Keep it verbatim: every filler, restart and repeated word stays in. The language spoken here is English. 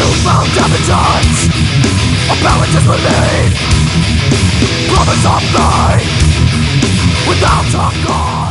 found evidence of apparent disbelief. Promise of life without a God.